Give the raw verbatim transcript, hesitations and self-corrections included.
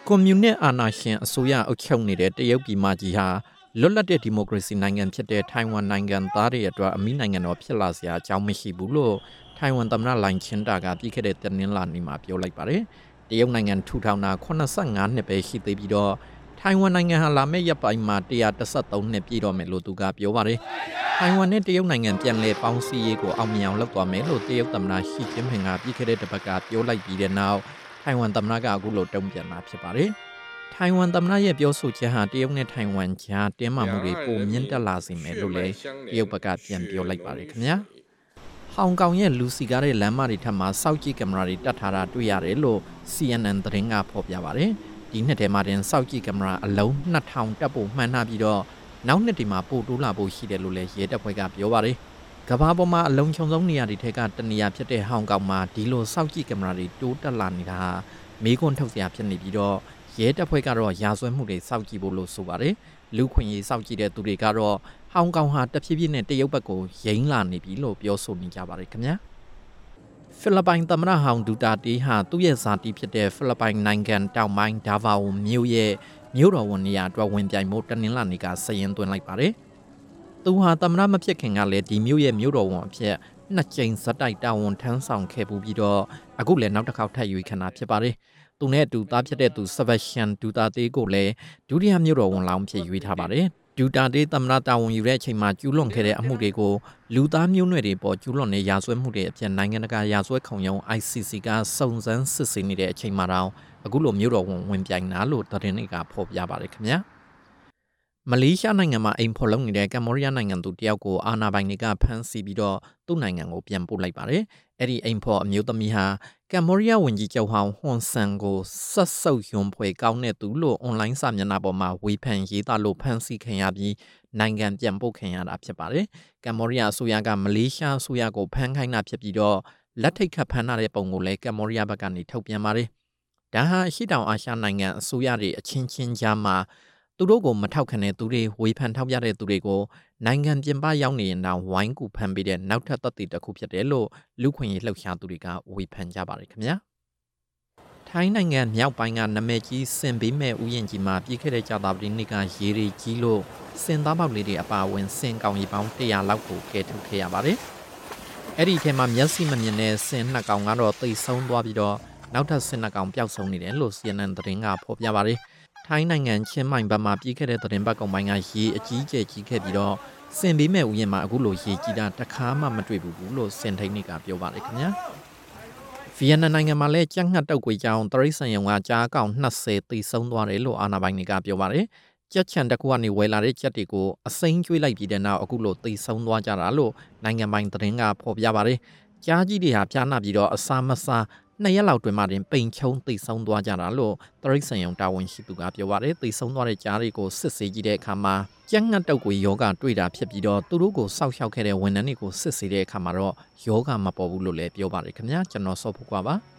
ကွန်မြူနစ်အာဏာရှင်အစိုးရအုပ်ချုပ်နေတဲ့တရုတ်ပြည်မကြီးဟာလွတ်လပ်တဲ့ဒီမိုကရေစီနိုင်ငံဖြစ်တဲ့ထိုင်ဝမ်နိုင်ငံသားတွေအတွက်အမိနိုင်ငံတော်ဖြစ်လာစရာအကြောင်းမရှိဘူးလို့ထိုင်ဝမ်သမ္မတလိုင်ချင်တာကပြီးခဲ့တဲ့တနင်္လာနေ့မှာပြောလိုက်ပါတယ်။တရုတ်နိုင်ငံထူထောင်တာeighty-fiveနှစ်ပဲရှိသေးပြီးတော့ထိုင်ဝမ်နိုင်ငံဟာလာမယ့်ရက်ပိုင်းမှာone thirty-threeနှစ်ပြည့်တော့မယ်လို့သူကပြောပါတယ်။ထိုင်ဝမ်နဲ့တရုတ်နိုင်ငံပြန်လည်ပေါင်းစည်းရေးကိုအောင်မြင်အောင်လုပ်သွားမယ်လို့တရုတ်သမ္မတရှီကျင်းပင်ကပြီးခဲ့တဲ့တစ်ပတ်ကပြောလိုက်ပြီးတဲ့နောက်ထိုင်ဝမ်သမ္မတကအခုလိုတုံ့ပြန်มาဖြစ်ပါတယ်။ထိုင်ဝမ်သမ္မတရဲ့ပြောဆိုချက်ဟာတရုတ်နဲ့ထိုင်ဝမ်ကြားတင်းမာမှုတွေပိုမြင့်တက်လာစေမယ်လို့လည်းတရုတ်ဘက်ကပြန်ပြောလိုက်ပါတယ်ခင်ဗျာ။ဟောင်ကောင်ရဲ့လူစီကားတဲ့လမ်းမတွေထပ်မှာစောက်ကြည့်ကင်မရာတွေတပ်ထားတာတွေ့ရတယ်လို့ C N N သတင်းကဖော်ပြပါတယ်။ဒီနှစ်ထဲမှာတင်စောက်ကြည့်ကင်မရာအလုံးtwo thousandတပ်ဖို့မှန်းထားပြီးတော့နောက်နှစ်ဒီမှာပို့တိုးလာဖို့ရှိတယ်လို့လည်းရဲတပ်ဖွဲ့ကပြောပါတယ်။ကဘာပေါ်မှာအလုံးချုံဆုံးနေရာတွေထက်ကတနေရာဖြစ်တဲ့ဟောင်ကောင်မှာဒီလိုစောက်ကြည့်ကင်မရာတွေတိုးတက်လာနေတာဟာမေးခွန်းထုတ်စရာဖြစ်နေပြီးတော့ရဲတပ်ဖွဲ့ကတော့ရာဇဝတ်မှုတွေစောက်ကြည့်ဖို့လို့ဆိုပါတယ်လူခွင့်ရေးစောက်ကြည့်တဲ့သူတွေကတော့ဟောင်ကောင်ဟာတဖြည်းဖြည်းနဲ့တရုတ်ဘက်ကိုယိမ်းလာနေပြီလို့ပြောဆိုနေကြပါတယ်ခင်ဗျာဖိလစ်ပိုင်သမ္မတဟောင်ဒူတာတီဟာသူ့ရဲ့ဇာတိဖြစ်တဲ့ဖိလစ်ပိုင်နိုင်ငံတောင်ပိုင်းဒါဗာအိုမြို့ရဲ့မြို့တော်ဝန်နေရာအတွက်ဝင်ပြိုင်ဖို့တနင်္လာနေ့ကစရင်သွင်းလိုက်ပါတယ်သူဟာသမ္မတမဖြစ်ခင်ကလည်းဒီမြို့ရဲ့မြို့တော်ဝန်အဖြစ်နှစ်ကြိမ်ဇက်တိုက်တာဝန်ထမ်းဆောင်ခဲ့ပြီးတော့အခုလည်းနောက်တစ်ခေါက်ထပ်ရွေးခံတာဖြစ်ပါတယ်သူနဲ့အတူသားဖြစ်တဲ့သူဆဘက်ရှင်ဒူတာတေးကိုလည်းဒုတိယမြို့တော်ဝန်လောင်းဖြစ်ရွေးထားပါတယ်ဒူတာတေးသမ္မတတာဝန်ယူတဲ့အချိန်မှာကျူးလွန်ခဲ့တဲ့အမှုတွေကိုလူသားမျိုးနွယ်တွေပေါ်ကျူးလွန်တဲ့ရာဇဝတ်မှုတွေအဖြစ်နိုင်ငံတကာရာဇဝတ်ခုံရုံး I C C ကစုံစမ်းစစ်ဆေးနေတဲ့အချိန်မှာတော့အခုလိုမြို့တော်ဝန်ဝင်ပြိုင်တာလို့သတင်းတွေကဖော်ပြပါတယ်ခင်ဗျာမလေးရှားနိုင်ငံမှာအိမ်ဖော်လုပ်နေတဲ့ကမ္ဘောဒီးယားနိုင်ငံသူတယောက်ကိုအာဏာပိုင်တွေကဖမ်းဆီးပြီးတော့သူ့နိုင်ငံကိုပြန်ပို့လိုက်ပါတယ်။အဲ့ဒီအိမ်ဖော်အမျိုးသမီးဟာကမ္ဘောဒီးယားဝန်ကြီးချုပ်ဟောင်းဟွန်ဆန်ကိုဆက်ဆုပ်ယွန်ဖွယ်ကောင်းတဲ့သူလို့အွန်လိုင်းစာမျက်နှာပေါ်မှာဝေဖန်ရေးသားလို့ဖမ်းဆီးခံရပြီးနိုင်ငံပြန်ပို့ခံရတာဖြစ်ပါတယ်။ကမ္ဘောဒီးယားအစိုးရကမလေးရှားအစိုးရကိုဖမ်းခိုင်းတာဖြစ်ပြီးတော့လက်ထိတ်ခတ်ဖမ်းထားတဲ့ပုံကိုလည်းကမ္ဘောဒီးယားဘက်ကနေထုတ်ပြန်ပါတယ်။ဒါဟာအရှေ့တောင်အာရှနိုင်ငံအစိုးရတွေအချင်းချင်းကြားမှာသူတို့ကိုမထောက်ခံတဲ့သူတွေဝေဖန်ထောက်ပြတဲ့သူတွေကိုနိုင်ငံပြင်ပရောက်နေရင်တော့ဝိုင်းကူဖမ်းပေးတဲ့နောက်ထပ်သက်သေတစ်ခုဖြစ်တယ်လို့လူခွင့်ရေးလှုပ်ရှားသူတွေကဝေဖန်ကြပါတယ်ခင်ဗျာထိုင်းနိုင်ငံမြောက်ပိုင်းကနမဲကြီးစင်ပေးမဲ့ဥယျာဉ်ကြီးမှာပြည်ခဲ့တဲ့ကြာသပတေးနေ့ကရေရီကြီးလို့စင်သားပေါက်လေးတွေအပါအဝင်စင်ကောင်ရီပေါင်းone hundredလောက်ကိုကယ်ထုတ်ခဲ့ရပါတယ်အဲ့ဒီထဲမှာမျက်စိမမြင်တဲ့စင်နှစ်ကောင်ကတော့သိဆုံးသွားပြီးတော့နောက်ထပ်စင်နှစ်ကောင်ပျောက်ဆုံးနေတယ်လို့ C N N သတင်းကဖော်ပြပါတယ်ထိုင်းနိုင်ငံချင်းမိုင်ဘက်မှာပြည်ခဲ့တဲ့သတင်းပတ်ကောင်ပိုင်းကရေအကြီးကျယ်ကြီးခဲ့ပြီးတော့စင်ပေးမဲ့ဥယျာဉ်မှာအခုလိုရေကြီးတာတခါမှမတွေ့ဘူးလို့စင်ထိန်တွေကပြောပါတယ်ခင်ဗျာဗီယက်နမ်နိုင်ငံမှာလည်းကြက်ငှက်တုပ်ကွေကြောင်တရိတ်ဆန်ရုံကကြားအကောင်twentyတိဆုံးသွားတယ်လို့အာဏာပိုင်တွေကပြောပါတယ်ကြက်ချန်တစ်ခုကနေဝယ်လာတဲ့ကြက်တွေကိုအစိမ်းကျွေးလိုက်ပြီးတဲ့နောက်အခုလိုတိဆုံးသွားကြတာလို့နိုင်ငံပိုင်သတင်းကဖော်ပြပါတယ်ကြားကြီးတွေဟာပြားနာပြီးတော့အစာမစားနှစ်ရက်လောက်တွင်မှတင်ပိန်ချုံသိဆုံးသွားကြတာလို့တရိတ်ဆန်ရုံတာဝန်ရှိသူကပြောပါတယ်သိဆုံးသွားတဲ့ကြားတွေကိုစစ်ဆေးကြည့်တဲ့အခါမှာကြက်ငှက်တုပ်ကွေယောဂတွေ့တာဖြစ်ပြီးတော့သူတို့ကိုစောက်ရှောက်ခဲ့တဲ့ဝန်ထမ်းတွေကိုစစ်ဆေးတဲ့အခါမှာတော့ယောဂမပေါ်ဘူးလို့လည်းပြောပါတယ်ခင်ဗျာကျွန်တော်စောဖို့ကွာပါ